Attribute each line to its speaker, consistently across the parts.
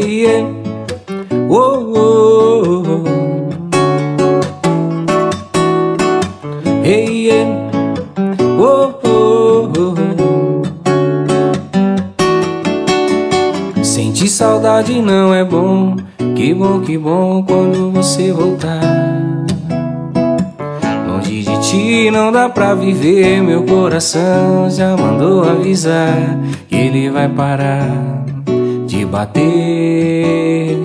Speaker 1: Hey, yeah. Oh, oh, oh. Hey, yeah. Oh, oh, oh. Sentir saudade não é bom. Que bom quando você voltar. Longe de ti não dá pra viver. Meu coração já mandou avisar que ele vai parar de bater.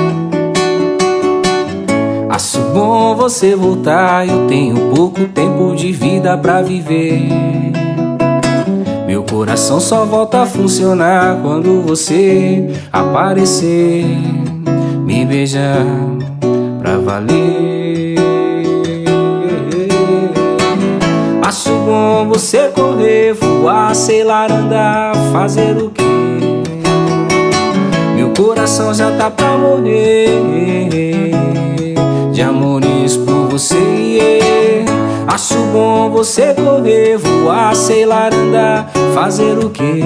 Speaker 1: Acho bom você voltar. Eu tenho pouco tempo de vida pra viver. Meu coração só volta a funcionar quando você aparecer, me beijar pra valer. Acho bom você correr, voar, sei lá, andar, fazer o quê? Meu coração já tá pra morrer de amores por você, yeah. Acho bom você correr, voar, sei lá, andar, fazer o quê?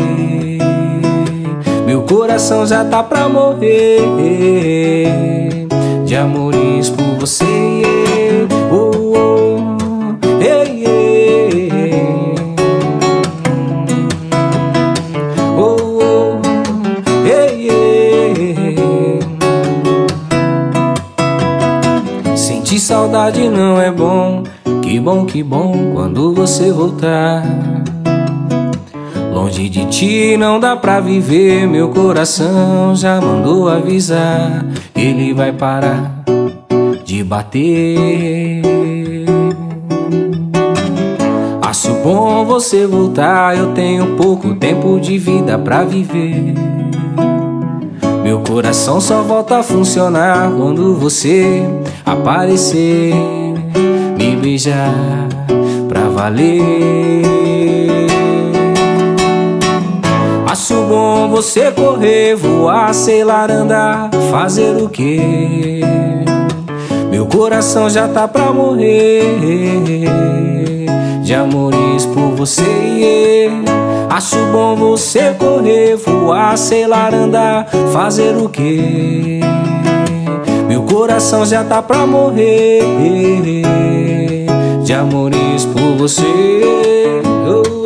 Speaker 1: Meu coração já tá pra morrer de amores por você, yeah. Oh, oh, yeah, yeah. Oh, oh, yeah, yeah. Sentir saudade não é bom. Que bom quando você voltar. Longe de ti não dá pra viver. Meu coração já mandou avisar que ele vai parar de bater. Acho bom você voltar. Eu tenho pouco tempo de vida pra viver. Meu coração só volta a funcionar quando você aparecer, me beijar pra valer. Acho bom você correr, voar, sei lá, andar, fazer o quê? Meu coração já tá pra morrer de amores por você, yeah. Acho bom você correr, voar, sei lá, andar, fazer o quê? Meu coração já tá pra morrer de amores por você, oh.